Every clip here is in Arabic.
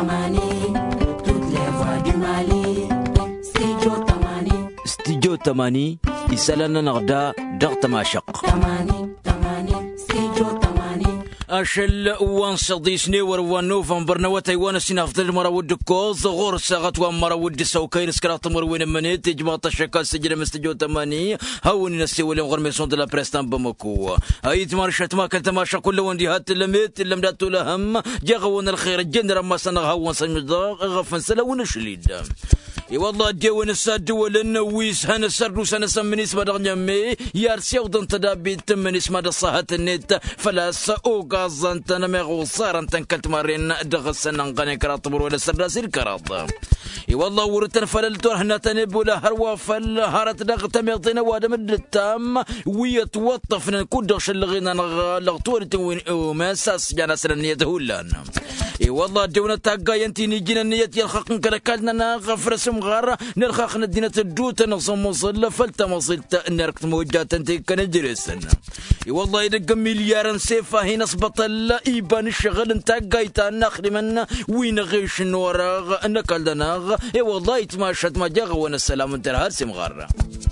استديو تماني يسالنا نغدا ضغط ماشق أشل وان صديسني وروان نوفمبر نواتي وانا سنافضل مرا ود كوز غور ساغت وان مرا ود سوكاين سكرات مروين منيت جماعة الشكال سجل مستجو تماني هاوني نسي ولي غور ميسون دو لا بريستان بمكو اي تمارشات ما كنت ماشا كل وندي هات لميت لمداتو لهم جاغونا الخير الجن رما سنغ هاون سنغ غفن سلا ونشليد اي والله ديوان الساد ولن ويس هنا سردو سنة سمنيس بدغنيمي يارسي ودن تدابي تمنيس مدى صحات النت فلا سأوغا زنتنا ميغو صار انتن كنت مارين دغسنا نغني كراتبر ولا سرداسي الكراط اي والله ورتن فللتور هنا تنب ولا هروا فل هارت دغت ميغطينا وادم التام ويتوطفنا كودغش اللغينا لغطور تنوين ما ساس جانا سلنية هولان اي والله ديونا تاقا ينتي نيجينا نيتي الخاق نكركالنا غفر سمغار نرخاق ندينا تدوت نصم وصل فلتا مصلت نركت موجات انتي كان جريسن اي والله يدق مليار سيفا هنا سبطل ايبان الشغل انتاقا يتانا خدمنا وين غيش نوراغ نكالدناغ اي والله يتماشت ما جاغ وانا السلام انترهار سمغار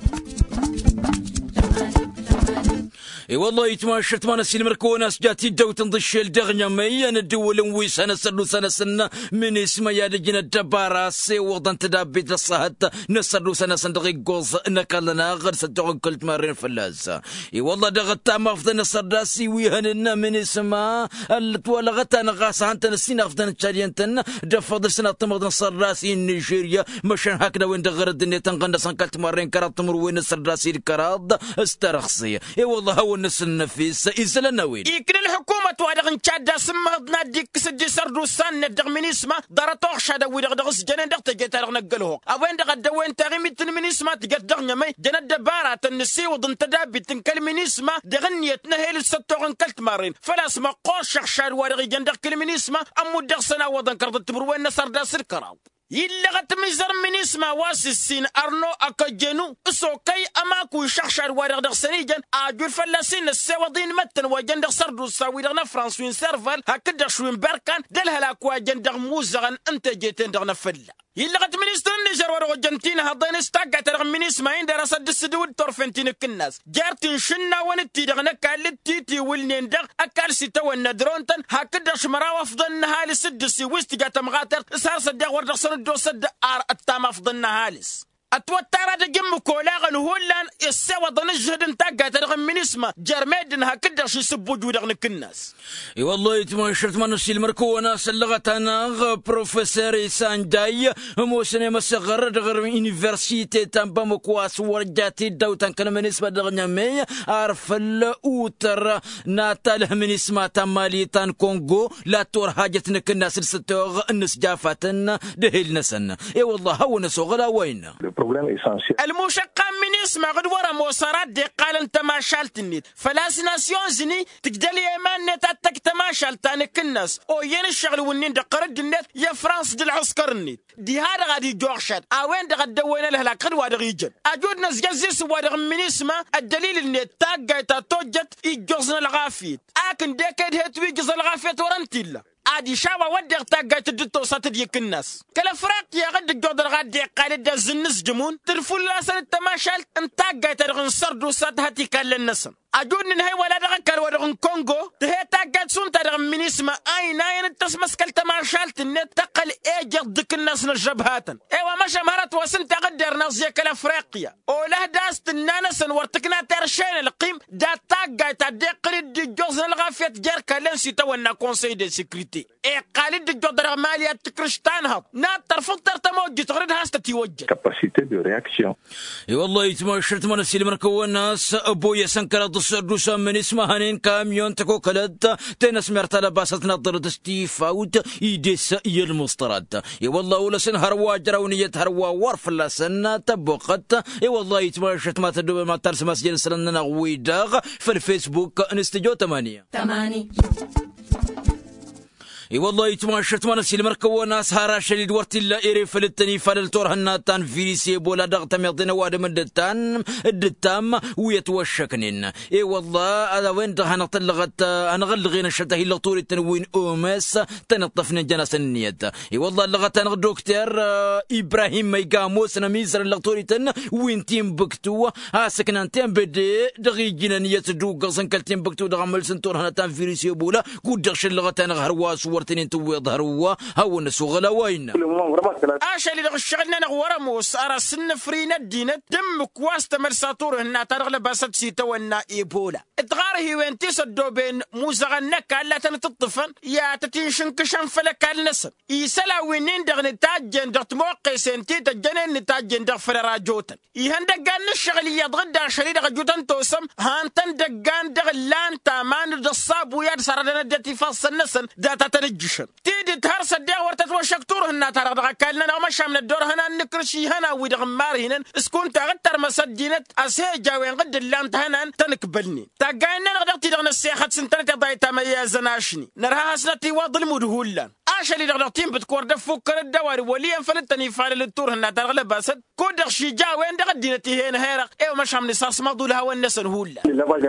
اي والله يتماشت ما نسي المركوناس جاتي دو تنضش الدغنيا مي ندول ويس انا سلو سنه من اسم يا لجنة الدباراسي وضن تدابيت الصهد نسلو سنه صندقي قوز نكالنا غير صدقون كلت مارين فلاس اي والله دغتا مافضن الصداسي ويهننا من اسمها التوالغتا نغاسا انت نسينا افضن تشارينتن دفض سنه تمضن الصداسي نيجيريا مشان هكذا وين دغر الدنيا تنغندسان كلت مارين كرات مروين الصداسي الكراد استرخصي اي والله هو الناس النفيس إزلنا وين يكن الحكومة توادغ نشادا سما ناديك سدي سردو سان ندغ منيسما دارتوغ شادا ويدغ دغس جنان دغ تجيتارغ نقلوه أوين دغ دوين تغيميت المنيسما تجت دغ نمي جنان دبارة تنسي وضن تدابي تنكل منيسما دغنيت نهيل الستوغن كلت مارين فلاس ما قوش شخشار وارغي جندغ كل منيسما أمو دغ سنا وضن كرد تبروين نصر داسر كراو يلا غتمزر من اسمه واسسين أرنو أكجنو سوكي أماكو شخشار وارغ سنيجن أجول فلسين السوادين متن وجندغ سردو ساويرغنا فرانسوين سيرفال هكذا شوين بركان دلها لاكوا جندغ موزغن انت جيتين دغنا فلا يلا غتمنيستر النيجر ورغ جنتين هضين استاقع ترغ من اسماعين دراسة السدود طرفنتين كناس جارتين شنا ونتي دغنا كالتي تي ولنين دغ أكال سيتا وندرونتن هكذا شمرا وفضن هالي سدسي وستي مغاتر سار صدق وردغ دو صد التام افضل هالس اتوتر هذا جم كولاغن هولان السوا ضنجهد انتاقا ترغم من اسمه جرميدن هكذا شي يسبوا جودغن كناس اي والله يتمشرت ما نسي المركونه سلغتنا بروفيسور سانجاي موسني مسغر دغر يونيفرسيتي تامبا مكواس ورجاتي دوتان كان من اسمه دغنيامي عرف الاوتر ناتاله من اسمه تماليتان كونغو لا تور حاجتنا كناس الستوغ النس جافتن دهيل نسن اي والله هو نسوغلا وين المشقة من اسمه غد ورا موصرات دي قال انت ما شالتني فلاس ناسيون زني تقدلي ايمان نتاتك تما شالتاني كناس او ين الشغل ونين دقرد النت يا فرانس دي العسكر النت دي هذا غادي جوخشات اوين دغ دوينا له لاقد وادغ يجن اجود ناس جزيس وادغ من اسمه الدليل النت تاقا توجت يجوزنا الغافيت اكن ديكد هتوي جز الغافيت ورنتيلا عادي شاوا ودغ تاقا تدتو ساتديك الناس كلا فراق يا غد جودر غادي قال دا زنس جمون ترفل لاسن التماشال انتاقا ترغن سردو سات هاتي كان النسم اجود نهي ولا دغ كار ودغن كونغو تهي تاقا سون ترغ من اسم اي ناين تسمس كل تماشال تنت تقل ايجر دك الناس نجبهاتن ايوا مشى مرات وسن تقدر ناس كلا فريقيا ولا داست الناس ورتكنا ترشين القيم دا تاقا تدقر دي جوزن الغافيت جار كلن سي تونا كونساي دي سيكوريتي اي قالد دي جودر ماليا تكرشتانها نا ترفض ترتموج تغرد هاست تيوجه كاباسيتي دو رياكسيون اي والله يتمشرت ما نسي المركو الناس ابويا سنكر الصردوس من اسمها هنين كاميون تكو كلد تنس مرتلا باست نظر دستي فاوت يدس المسترد اي والله ولا سن هروا جرونيه هروا ورف لا سن تبقت اي والله يتمشرت ما تدوب ما ترس مسجد سلنا ويداغ في الفيسبوك انستجو 8 اي والله يتماشرت ما نسي المركو ناس هارا شديد ورتي لا ايري فلتني فللتور هناتان فيريسي بولا دغت ميضنا وادم الدتام ويتوشكنين اي والله هذا وين دهنا طلغت انا غلغينا شته الا طول التنوين اومس تنطفنا جناس النيت اي والله لغت انا دكتور ابراهيم ميقاموس نميزر اللغطوريتن وين تيم بكتو سكن انتين بدي دغي جنانية دوق سنكلتين بكتو دغمل سنتور هناتان فيريسي بولا قد دغش اللغت انا غهروا صورتين تو يظهروا هاو نسوغلا وين اشا اللي شغلنا نغورا موس ارى سن فرينا الدينت دم كواس تمرساتور هنا ترغل باسات سيتا ونا ايبولا اتغاره وين تصدو بين موزغنك لا تنطفن يا تتنشن كشن فلك النسب يسلا وينين دغن تاجن دغت موقع سنتي تجنن تاجن دغ فراجوتن يهندقان الشغليه دغدا شريد غجوتن توسم هانتن دقان دغ لان تامان دصاب وياد سردنا دتي فاصل نسن داتا تنجشن تيدي تهرس الدغ ورتت وشكتور هنا ترغ كالنا مشى من الدور هنا نكرشي هنا ودغمار هنا اسكون تغتر مسدينت اسيجا وين قد اللان هنا تنكبلني تاقاينا نغدقتي دغن السياخات سنتنا تضايتا ميازناشني نرها سنتي واضل مدهولا اشا اللي دغتين بتكور دفوك الدواري وليا فلتني فعل التور هنا ترغل باسد كودغ شيجا وين دغدينتي هنا هيرق ايو مشى من ساس مضولها والنسن هولا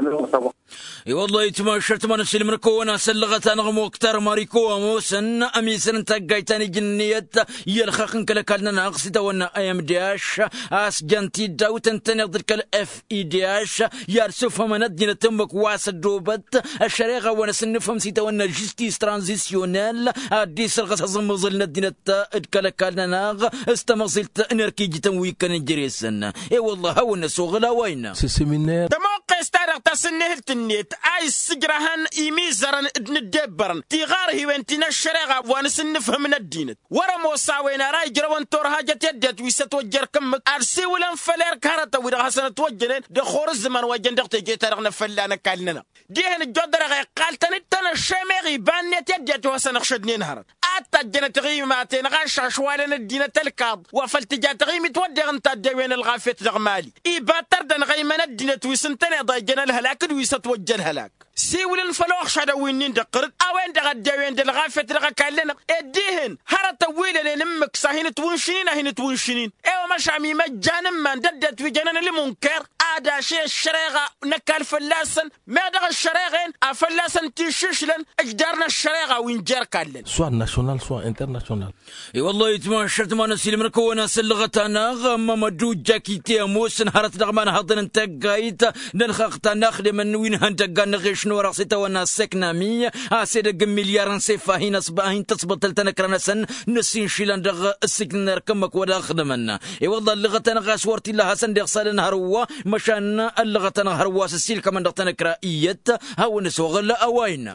اي والله يتماشرت ما نفسي المركونا سلغت انغمو اكتر ماريكو موسن اميسن تاقايتاني جنيت يلخخن كلكالنا ناقصي تونا ايام دياش اس جنتي داوتن تنضرك الاف اي دياش يارسوف من الدين تمك واسد دوبت الشريغه ونسنفهم سيتونا جستيس ترانزيسيونيل ادي سرغس زمزلنا الدين كلكالنا ناغ استمزلت نركي جتن كان جريسن اي والله هو النسوغ لا وين سيمينير دموق استارغ تسنه التنيت اي سجرهن ايميزرن ندبرن تيغاره وانتنا الشريغه ونسنفهم من الدين ورا موسى وين راي جرون تور حاجه يدت ويستوجر كم ارسي ولا فلير كارتا ودا حسن توجنن دخور الزمن وجندق تجي ترغنا فلانا كالنا ديهن الجدر قال تنتنا الشميغي بانت يدت وسن خشدني نهار اتا جنت غيماتين غش شوالن الدين تلكاض وفلتجات غيم تودغ انت دوين الغافيت دغمالي اي باتردن غيمن الدين تويسنتنا ضايجن الهلاك ويستوجر الهلاك سيولن فلوخ شدا وينين دقرد اوين دغ دوين الغافيت دغ كالنا اديهن هرت ويل نمك ساهين تونشين هين تونشين ايوا مشامي مجان من ددت في جنن المنكر ادا شي الشريغه نكال فلاسن ما دغ الشريغين افلاسن تششلن اجدارنا الشريغه وين جار كالن سواء ناسيونال سواء انترناسيونال اي والله يتماشرت ما نسي المركونا سلغتنا غم مدو جاكيتي موس نهرت دغمان هضن انت قايت نلخقت نخدم من وين هندق نغيش نور سيتا ونا سكنامي اسيد مليار سيفا هنا صباهين تصبت تنكرنا سن نسين شيلان دغ السكن ركمك ولا خدمنا اي والله اللغتنا غاسورتي لها سندق صال نهروا مشان اللغتنا هروا السيل كمان دغتنا كرائيت هاو نسوغ لا اوين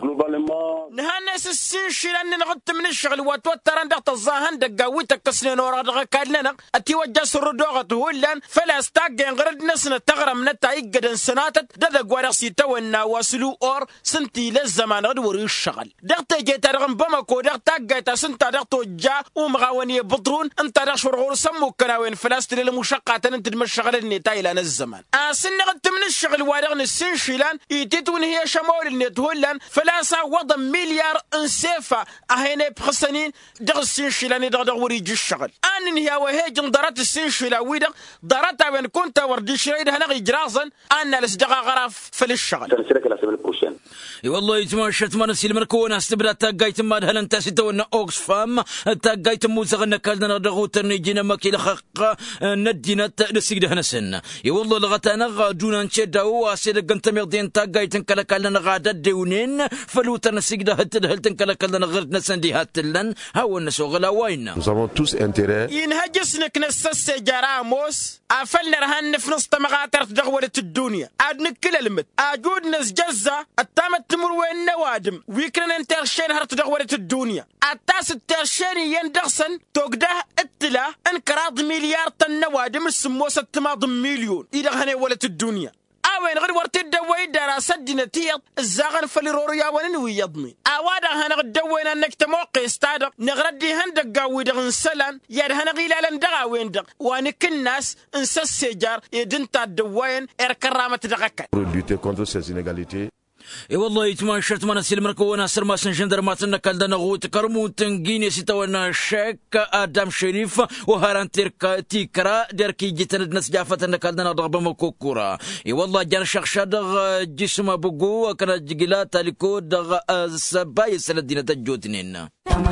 نهانس السين شيلان نغت من الشغل وتوتر عندك الظاهن دقاويتك كسنين ورا دغ كادلنا اتي وجس الردوغه هولان فلا استاجن غرد نسنا تغرم نتا يقدن سناتت دغ ورسي تونا واسلو اور سنتي للزمان غد وري الشغل دغت جيت رغم بمكو دغت جيت سنتا دغت وجا ومغاوني بطرون انت دغ شرغور سمو كناوين فلاستر المشقات انت المشغل النتا الى الزمان سن غت من الشغل وارغن السن شيلان يتتون هي شمول النت هولان فلاسا وضم مليار انسيفا اهيني بخسنين دغ السن شيلان دغ وري الشغل ان هي وهيجن ضرات السن شيلا ويدغ ضرات وين كنت وردي شريد هنا جراسا ان لسدغ غراف في الشغل اي والله يتماشرت ما نسي المركونا استبدا تاقايت ما هل انت ستونا اوكسفام تاقايت موزغنا كالنا دغوت نجينا ماكي خق ندينا تسيد هنا سن اي والله لغتنا غادونا نشداو اسيد قنت ميدين تاقايت كلكالنا غادا ديونين فلوت نسيد هلتن كلكالنا غير نسندي هاتلن هاو النسوغ وين nous avons tous intérêt ينهجسنك نسس جراموس افلنا رهن في نص مغاتر دغوله الدنيا ادنك كل المت اجود نس جزه التامت تمر وين نوادم ويكرن انت الشين هرت دغوله الدنيا التاس الترشين يندغسن توقده اتلا انقراض مليار طن نوادم السموسه تماض مليون اذا هني ولت الدنيا وين غير ورتي الدوي دراسه دينتيض الزاغن فليروريا ونوي يضمي اوادا هنا الدوين انك تموقي استاد نغردي هندق قاوي سلان يا هنا غيلالن دغا وين دغ وانك الناس انسس سجار يدنتا الدوين اركرامه دغك pour lutter contre ces inégalités. اي والله يتماشرت ما نسيل مركو ناصر ما سنجندر ما تنكال دنا غوت كرمو تنجيني سيتونا شيك ادم شريف وهران تيكرا دركي جيتن ناس جافت نكال دنا ضرب مكوكورا اي والله جان شخشا دغ جسم بوغو كان جيلا تاليكو دغ سباي سلدينا تجوتنين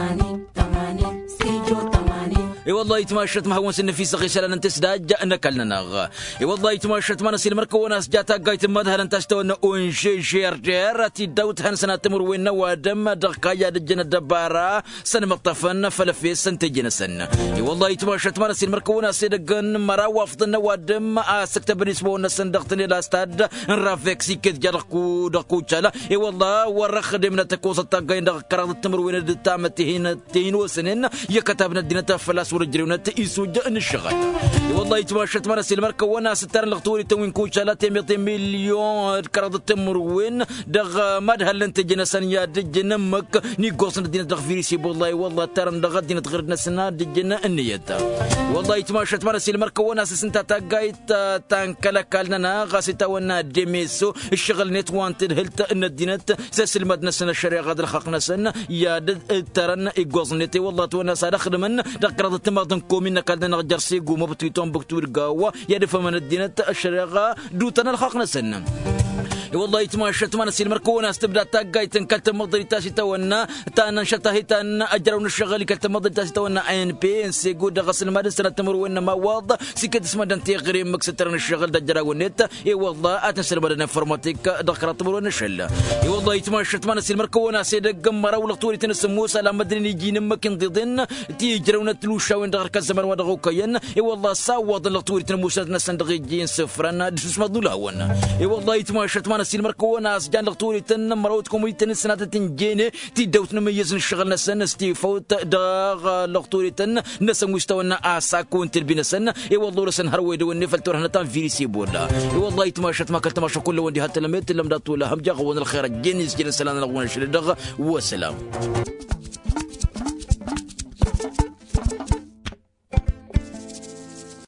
اي والله يتماشرت ما هو سن في سقي سلان انت سداج نكلنا نغ اي والله يتماشرت ما نسيل مركو ناس جاتا قايت مدهل انت استونا اونشي شير تي دوت هنسنا تمر وين ودم دقايا دجنا دبارا سن مطفن فلفي سنت جنسن اي والله يتماشرت ما نسيل مركو ناس دقن مرا وافضنا ودم اسكت بنسبه نسن دقتني لاستاد نرافيك سيكت جرقو دقو تشالا اي والله ورخ دمنا تكوس تاقاين دقرا تمر وين دتامتهين تين وسنن يكتبنا الدين تفلاس ورجرونات يسوج الشغل والله يتماشت مرة سيل مركو وانا ستر لغطوري توين كوشالا 200 مليون كرد التمروين دغ مدهل انت جنسان يا دجنا مك نيغوس ندين دغ فيريسي والله ترى دغ دين تغرد نسنا دجنا النيت والله يتماشت مرة سيل مركو وانا سنتا تاغايت تانكلكالنا غاسيتا وانا ديميسو الشغل نت وانتد هلت ان الدينت ساسل مدنسنا الشريعه غادر خلقنا سن يا ترى ايغوس نتي والله تونا صادخ من دقرد تماضن كومينا كالنا جرسي قوم بتويتون بكتور قاوة يدفع من الدينة الشريعة دوتنا الخاقنا سنة والله يتماشت ما نسيل مركونا استبدا تاقاي تنكلت مضري تاسي تونا تانا شتاهي تانا اجرون الشغل كلت مضري تاسي تونا ان بي ان سي قود غسل ما سنه تمر وين ما واض سكت اسمه دنتي غريم مكسترن الشغل دجرا ونيت اي والله اتنسل بدنا انفورماتيك دقرا تمر وين شله اي والله يتماشت ما نسيل مركونا سيدق مرا ولقطوري تنسمو سلام مدري يجي نمك ضدن تي جرون تلوشا وين دغر كزمن ودغو كين اي والله صوض لقطوري تنموس نسندغي جين صفرنا اسمه دولهون اي والله يتماشت ما نسيل مركو ناس جان لغطوري تن مروتكم يتن سنة تنجيني تدوت نميز نشغل نسن ستيفوت داغ لغطوري تن نسن مستوى اساكون تلبي نسن اي والله لسن هروي دو النفل تورهنا تان فيريسي بولا اي والله يتماشت ما كنت ماشى كل وندي حتى لميت لم داتو لهم جاغون الخير جنس جنس سلام لغون شل دغ وسلام